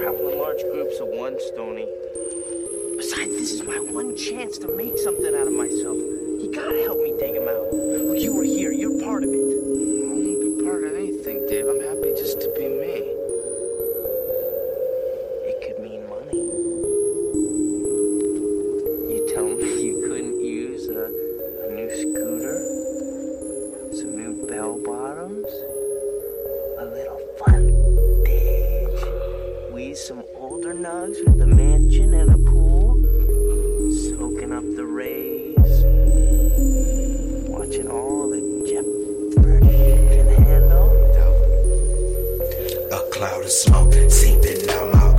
travel in large groups at once, Stoney. Besides, this is my one chance to make something out of myself. You gotta help me dig him out. Look, you were here. You're part of it. I won't be part of anything, Dave. I'm happy just to be me. It could mean money. You tell me you couldn't use a new scooter? Some new bell bottoms? A little frontage? We some older nugs with a mansion and a pool? Soaking up the rays? Watching all the Jeopardy can handle? A cloud of smoke seeping out my